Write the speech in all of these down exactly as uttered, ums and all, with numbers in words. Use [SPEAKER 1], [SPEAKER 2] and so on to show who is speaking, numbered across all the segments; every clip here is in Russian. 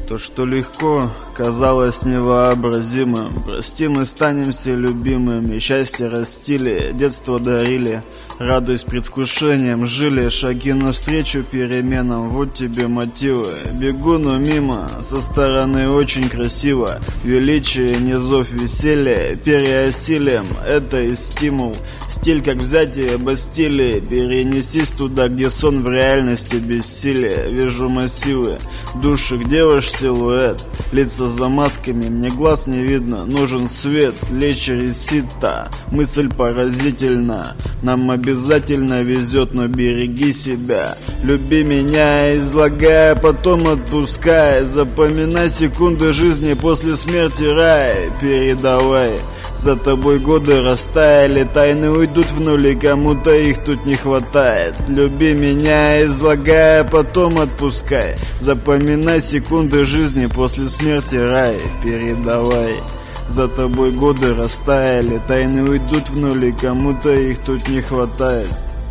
[SPEAKER 1] То, что легко, казалось невообразимым. Прости, мы станем все любимыми. Счастье растили, детство дарили, радуясь предвкушением жили. Шаги навстречу переменам, вот тебе мотивы. Бегу, но мимо, со стороны очень красиво. Величие, не зов веселья, переосилим, это и стимул. Стиль, как взятие Бастилии, перенестись туда, где сон в реальности бессилие. Вижу массивы, души, где ваш силуэт? Лица за масками, мне глаз не видно, нужен свет. Лечь ресита, мысль поразительна. Нам обязательно везет, но береги себя. Люби меня, излагай, потом отпускай. Запоминай секунды жизни, после смерти рай. Передавай, за тобой годы растаяли, тайны уйдут в нули, кому-то их тут не хватает. Люби меня, излагай, потом отпускай. Запоминай секунды жизни, после смерти рай. Передавай, за тобой годы растаяли, тайны уйдут в нули, кому-то их тут не хватает.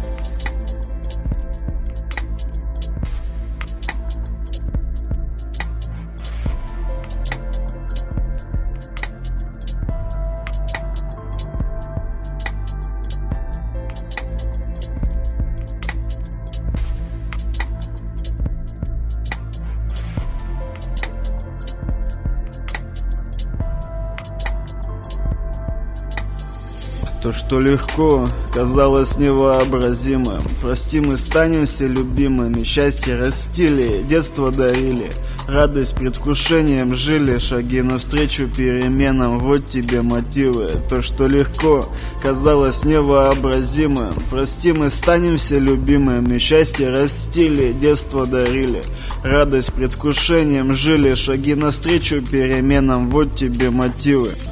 [SPEAKER 1] То, что легко, казалось невообразимым. Прости, мы станем все любимыми. Счастье растили, детство дарили, радость предвкушением жили. Шаги навстречу переменам, вот тебе мотивы. То, что легко, казалось невообразимым. Прости, мы станем все любимыми. Счастье растили, детство дарили, радость предвкушением жили. Шаги навстречу переменам, вот тебе мотивы.